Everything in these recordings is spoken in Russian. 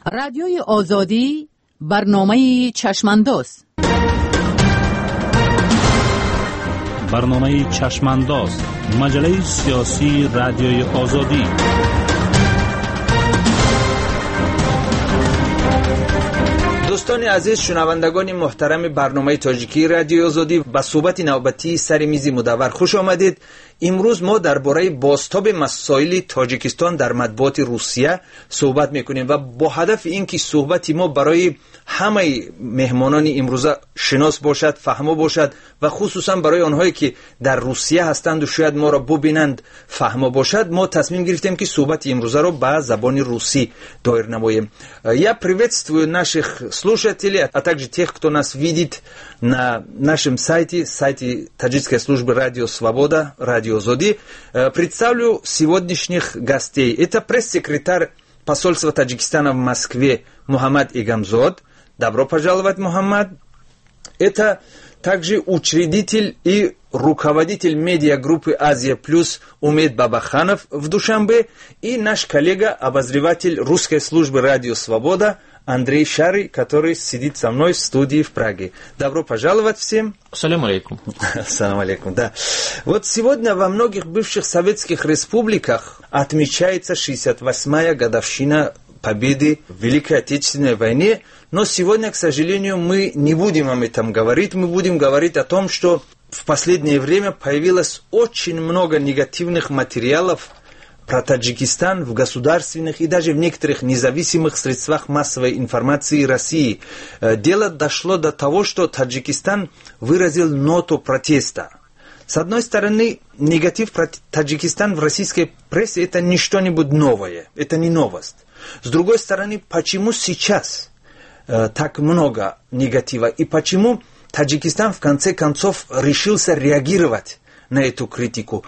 رادیوی آزادی برنامه چشمانداز. برنامه چشمانداز، مجله سیاسی رادیوی آزادی. دوستان عزیز، شنوندگان محترم برنامه تاجیکی رادیو آزادی، با صحبت نوبتی سر میز مدور خوش آمدید. امروز ما درباره بازتاب مسائل تاجیکستان در مطبوعات روسیه صحبت میکنیم و با هدف اینکه صحبت ما برای همه مهمانان امروزه شناس باشد، فهمو باشد و خصوصا برای آنهایی که در روسیه هستند و شاید ما را ببینند فهمو باشد، ما تصمیم گرفتیم که صحبت امروزه را به زبان руси دایر намоем. Я приветствую наших слушателей, а также тех, кто нас видит на нашем сайте Таджикской службы Радио Свобода, Радио Азоди. Представлю сегодняшних гостей. Это пресс-секретарь посольства Таджикистана в Москве Мухаммад Игамзод. Добро пожаловать, Мухаммад. Это также учредитель и руководитель медиагруппы «Азия Плюс» Умед Бабаханов в Душанбе и наш коллега, обозреватель русской службы «Радио Свобода» Андрей Шары, который сидит со мной в студии в Праге. Добро пожаловать всем. Салям алейкум. Салам алейкум, да. Вот сегодня во многих бывших советских республиках отмечается 68-я годовщина победы в Великой Отечественной войне, но сегодня, к сожалению, мы не будем об этом говорить, мы будем говорить о том, что в последнее время появилось очень много негативных материалов про Таджикистан в государственных и даже в некоторых независимых средствах массовой информации России. Дело дошло до того, что Таджикистан выразил ноту протеста. С одной стороны, негатив про Таджикистан в российской прессе – это не что-нибудь новое, это не новость. С другой стороны, почему сейчас так много негатива и почему Таджикистан в конце концов решился реагировать на эту критику?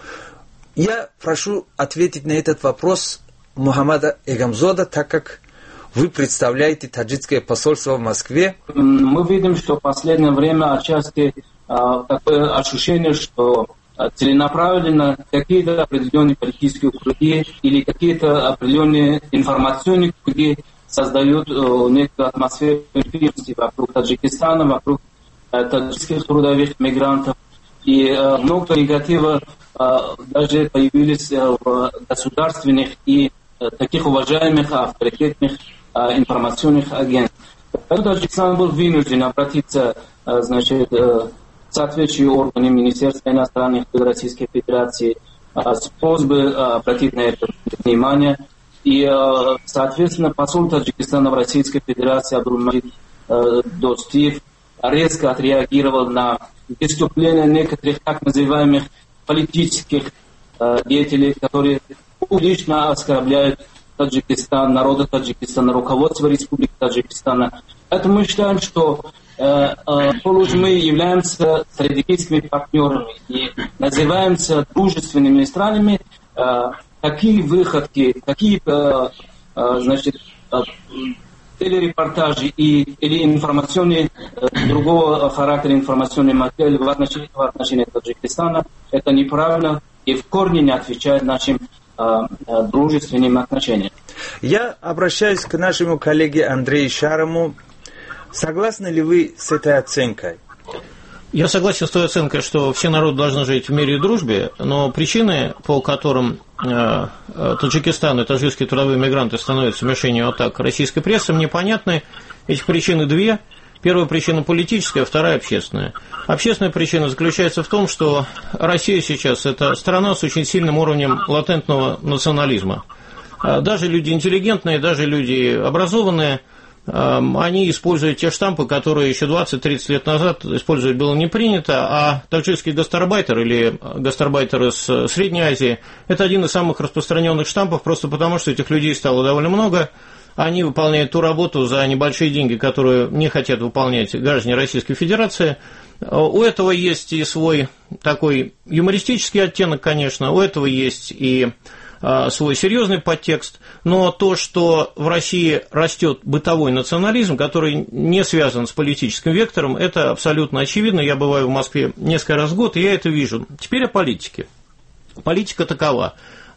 Я прошу ответить на этот вопрос Мухаммада Игамзода, так как вы представляете таджикское посольство в Москве. Мы видим, что в последнее время отчасти такое ощущение, что целенаправленно какие-то определенные политические круги или какие-то определенные информационные круги создают некую атмосферу инференции вокруг Таджикистана, вокруг таджикских трудовых мигрантов. И много негатива даже появились в государственных и таких уважаемых, авторитетных информационных агентств. Поэтому Таджикистан был вынужден обратиться, значит, в соответствующие органы Министерства иностранных дел Российской Федерации с просьбой обратить на это внимание. И, соответственно, посол Таджикистана в Российской Федерации Абдулмаджид Достиев резко отреагировал на выступления некоторых так называемых политических деятелей, которые публично оскорбляют Таджикистан, народа Таджикистана, руководство Республики Таджикистана. Поэтому мы считаем, что мы являемся стратегическими партнерами и называемся дружественными странами. Какие выходки, какие, значит, телерепортажи или информационные, другого характера информационные материалы в отношении Таджикистана, это неправильно и в корне не отвечает нашим дружественным отношениям. Я обращаюсь к нашему коллеге Андрею Шарому. Согласны ли вы с этой оценкой? Я согласен с той оценкой, что все народы должны жить в мире и дружбе, но причины, по которым Таджикистан и таджикские трудовые мигранты становятся мишенью атак российской прессы, мне понятны. Этих причин две. Первая причина политическая, вторая общественная. Общественная причина заключается в том, что Россия сейчас – это страна с очень сильным уровнем латентного национализма. Даже люди интеллигентные, даже люди образованные, они используют те штампы, которые еще 20-30 лет назад использовать было не принято, а таджикский гастарбайтер или гастарбайтер из Средней Азии – это один из самых распространенных штампов, просто потому что этих людей стало довольно много. Они выполняют ту работу за небольшие деньги, которые не хотят выполнять граждане Российской Федерации. У этого есть и свой такой юмористический оттенок, конечно, у этого есть и свой серьезный подтекст, но то, что в России растет бытовой национализм, который не связан с политическим вектором, это абсолютно очевидно. Я бываю в Москве несколько раз в год, и я это вижу. Теперь о политике. Политика такова.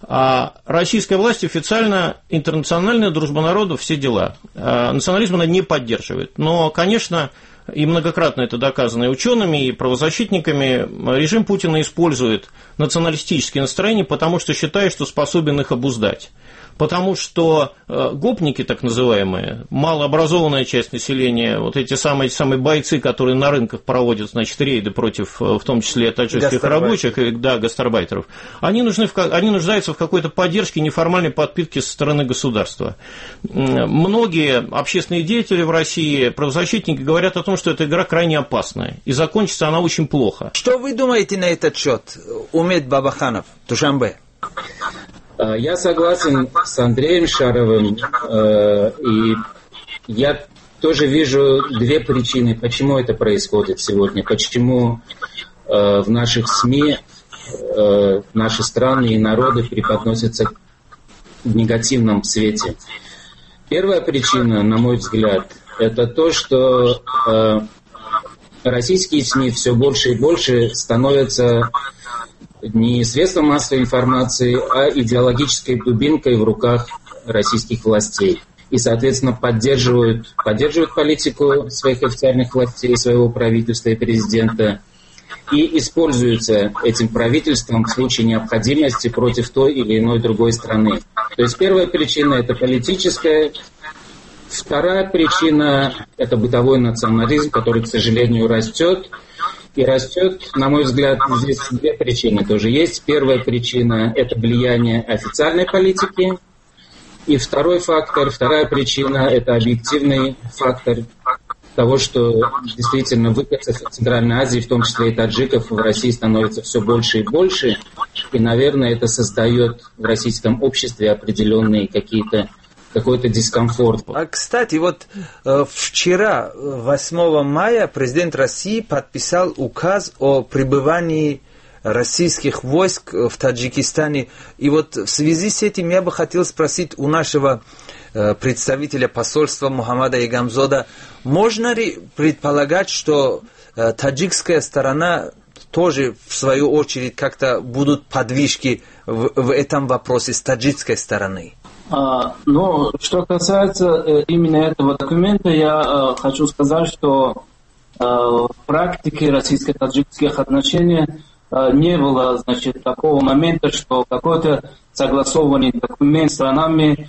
А российская власть официально интернациональная, дружба народов, все дела. Национализм она не поддерживает. Но, конечно, и многократно это доказано и учеными, и правозащитниками, режим Путина использует националистические настроения, потому что считает, что способен их обуздать. Потому что гопники, так называемые, малообразованная часть населения, вот эти самые бойцы, которые на рынках проводят, значит, рейды против, в том числе, таджикских рабочих, да, гастарбайтеров, они нуждаются в какой-то поддержке, неформальной подпитке со стороны государства. Многие общественные деятели в России, правозащитники, говорят о том, что эта игра крайне опасная, и закончится она очень плохо. Что вы думаете на этот счет, Умет Бабаханов, Душанбе? Я согласен с Андреем Шаровым, и я тоже вижу две причины, почему это происходит сегодня, почему в наших СМИ наши страны и народы преподносятся в негативном свете. Первая причина, на мой взгляд, это то, что российские СМИ все больше и больше становятся не средством массовой информации, а идеологической дубинкой в руках российских властей. И, соответственно, поддерживают политику своих официальных властей, своего правительства и президента, и используются этим правительством в случае необходимости против той или иной другой страны. То есть первая причина – это политическая. Вторая причина – это бытовой национализм, который, к сожалению, растет. И растет, на мой взгляд, здесь две причины тоже есть. Первая причина – это влияние официальной политики. И вторая причина – это объективный фактор того, что действительно выходцев в Центральной Азии, в том числе и таджиков, в России становится все больше и больше. И, наверное, это создает в российском обществе определенные какой-то дискомфорт. А, кстати, вот вчера, 8 мая, президент России подписал указ о пребывании российских войск в Таджикистане. И вот в связи с этим я бы хотел спросить у нашего представителя посольства Мухаммада Игамзода, можно ли предполагать, что таджикская сторона тоже, в свою очередь, как-то будут подвижки в этом вопросе с таджикской стороны? Ну, что касается именно этого документа, я хочу сказать, что в практике российско-таджикских отношений не было, значит, такого момента, что какой-то согласованный документ с странами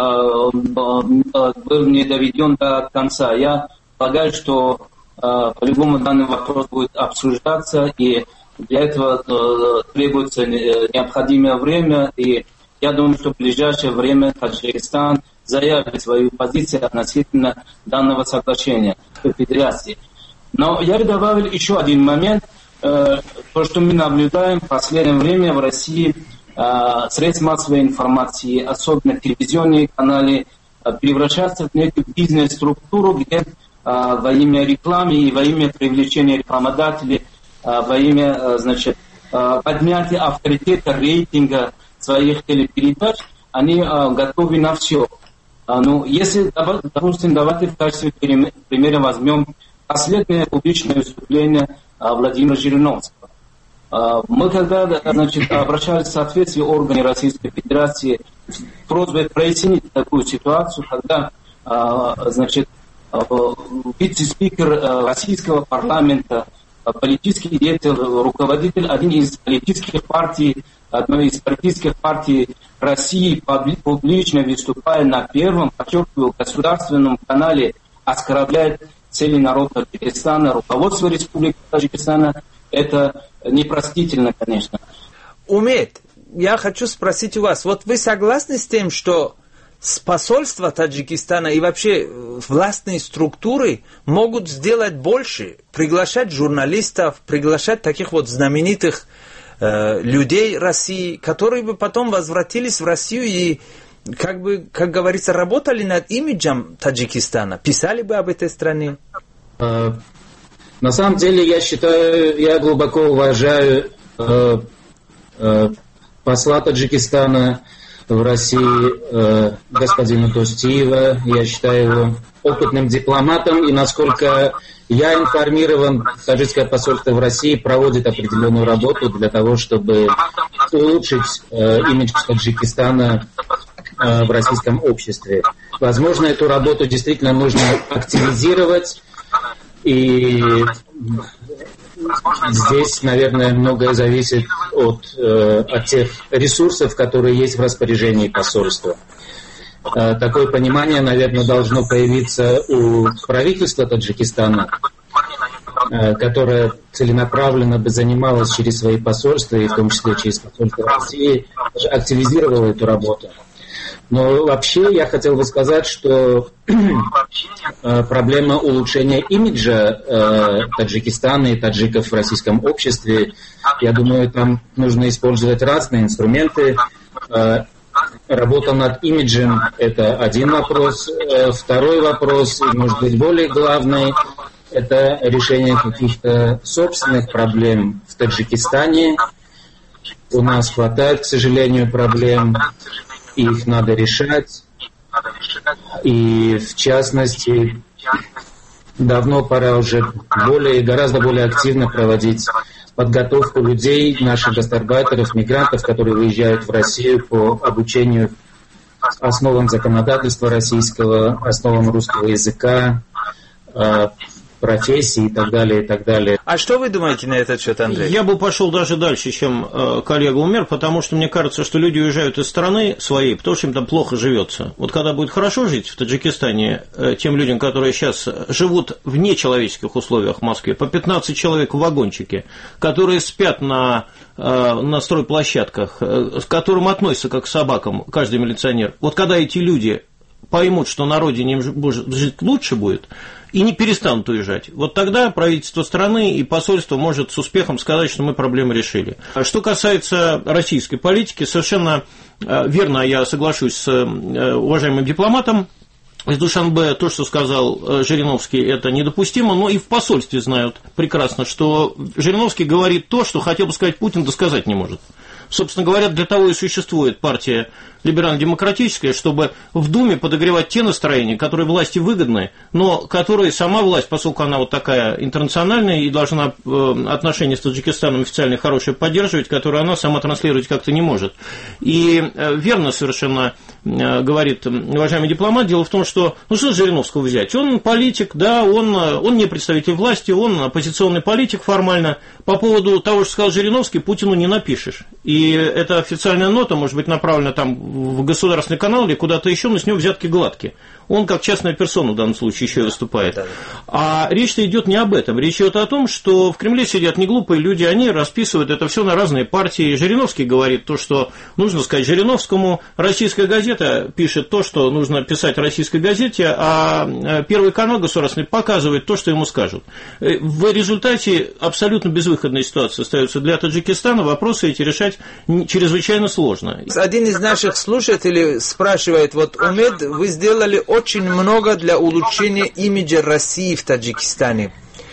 был не доведен до конца. Я полагаю, что по-любому данный вопрос будет обсуждаться, и для этого требуется необходимое время, и я думаю, что в ближайшее время Таджикистан заявит свою позицию относительно данного соглашения Федерации. Но я бы добавил еще один момент. То, что мы наблюдаем в последнее время в России, средства массовой информации, особенно телевизионные каналы, превращаются в некую бизнес-структуру, где во имя рекламы и во имя привлечения рекламодателей, во имя, значит, поднятия авторитета, рейтинга своих телепередач, они готовы на все. Ну, если, допустим, давайте в качестве примера возьмем последнее публичное выступление Владимира Жириновского. Мы когда, значит, обращались в соответствие органы Российской Федерации с просьбой прояснить такую ситуацию, когда, значит, вице-спикер российского парламента, политический деятель, руководитель одной из политических партий России, публично выступая на первом, подчеркиваю, государственном канале, оскорбляет целый народ Таджикистана, руководство Республики Таджикистана. Это непростительно, конечно. Умет, я хочу спросить у вас, вот вы согласны с тем, что посольство Таджикистана и вообще властные структуры могут сделать больше, приглашать журналистов, приглашать таких вот знаменитых людей России, которые бы потом возвратились в Россию и, как бы, как говорится, работали над имиджем Таджикистана, писали бы об этой стране? На самом деле, я считаю, я глубоко уважаю посла Таджикистана в России господина Тостиева. Я считаю его опытным дипломатом, и насколько я информирован, таджикское посольство в России проводит определенную работу для того, чтобы улучшить имидж Таджикистана в российском обществе. Возможно, эту работу действительно нужно активизировать, и здесь, наверное, многое зависит от тех ресурсов, которые есть в распоряжении посольства. Такое понимание, наверное, должно появиться у правительства Таджикистана, которое целенаправленно бы занималось через свои посольства, и в том числе через посольство России, активизировало эту работу. Но вообще я хотел бы сказать, что проблема улучшения имиджа Таджикистана и таджиков в российском обществе, я думаю, там нужно использовать разные инструменты. Работа над имиджем – это один вопрос. Второй вопрос, может быть, более главный, это решение каких-то собственных проблем в Таджикистане. У нас хватает, к сожалению, проблем, их надо решать. И, в частности, давно пора уже гораздо более активно проводить подготовку людей, наших гастарбайтеров, мигрантов, которые выезжают в Россию по обучению основам законодательства российского, основам русского языка, профессии и так далее, и так далее. А что вы думаете на этот счет, Андрей? Я бы пошел даже дальше, чем коллега Умер, потому что мне кажется, что люди уезжают из страны своей, потому что им там плохо живется. Вот когда будет хорошо жить в Таджикистане тем людям, которые сейчас живут в нечеловеческих условиях в Москве, по 15 человек в вагончике, которые спят на стройплощадках, к которым относятся как к собакам каждый милиционер. Вот когда эти люди поймут, что на родине им жить лучше будет, и не перестанут уезжать, вот тогда правительство страны и посольство может с успехом сказать, что мы проблемы решили. Что касается российской политики, совершенно верно, я соглашусь с уважаемым дипломатом из Душанбе, то, что сказал Жириновский, это недопустимо, но и в посольстве знают прекрасно, что Жириновский говорит то, что хотел бы сказать Путин, да сказать не может. Собственно говоря, для того и существует партия либерально-демократическая, чтобы в Думе подогревать те настроения, которые власти выгодны, но которые сама власть, поскольку она вот такая интернациональная и должна отношения с Таджикистаном официально хорошие поддерживать, которые она сама транслировать как-то не может. И верно совершенно говорит уважаемый дипломат, дело в том, что, что Жириновского взять? Он политик, да, он не представитель власти, он оппозиционный политик формально. По поводу того, что сказал Жириновский, Путину не напишешь. И эта официальная нота может быть направлена там в государственный канал или куда-то еще, но с него взятки гладкие. Он как частная персона в данном случае еще и выступает. А речь-то идет не об этом. Речь идет о том, что в Кремле сидят неглупые люди, они расписывают это все на разные партии. Жириновский говорит то, что нужно сказать Жириновскому, российская газета пишет то, что нужно писать российской газете, а Первый канал государственный показывает то, что ему скажут. В результате абсолютно безвыходная ситуация остается для Таджикистана, вопросы эти решать чрезвычайно сложно. Один из наших слушателей спрашивает, вот, Умед, вы сделали очень много для улучшения имиджа России в Таджикистане.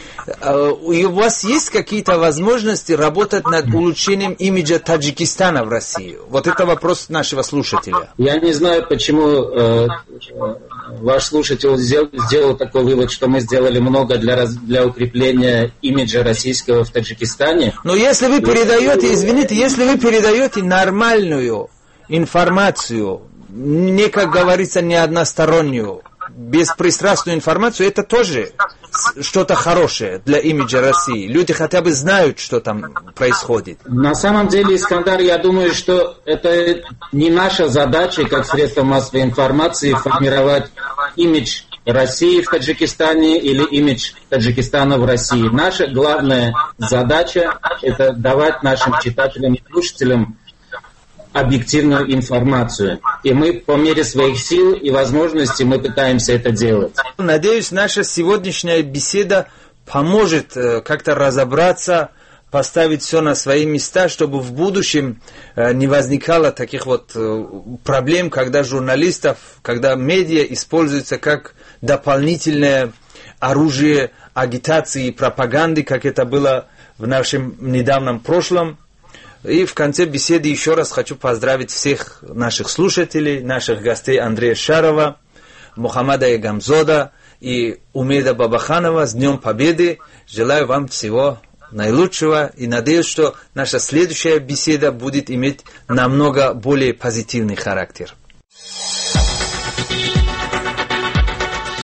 У вас есть какие-то возможности работать над улучшением имиджа Таджикистана в России? Вот это вопрос нашего слушателя. Я не знаю, почему ваш слушатель сделал такой вывод, что мы сделали много для укрепления имиджа российского в Таджикистане. Но если вы передаете, извините, если вы передаете нормальную информацию, не, как говорится, не одностороннюю, беспристрастную информацию, это тоже что-то хорошее для имиджа России. Люди хотя бы знают, что там происходит. На самом деле, Искандар, я думаю, что это не наша задача, как средство массовой информации, формировать имидж России в Таджикистане или имидж Таджикистана в России. Наша главная задача – это давать нашим читателям и слушателям объективную информацию. И мы по мере своих сил и возможностей мы пытаемся это делать. Надеюсь, наша сегодняшняя беседа поможет как-то разобраться, поставить все на свои места, чтобы в будущем не возникало таких вот проблем, когда журналистов, когда медиа используются как дополнительное оружие агитации и пропаганды, как это было в нашем недавнем прошлом. И в конце беседы еще раз хочу поздравить всех наших слушателей, наших гостей Андрея Шарова, Мухаммада Эгамзода и Умеда Бабаханова с Днем Победы. Желаю вам всего наилучшего и надеюсь, что наша следующая беседа будет иметь намного более позитивный характер.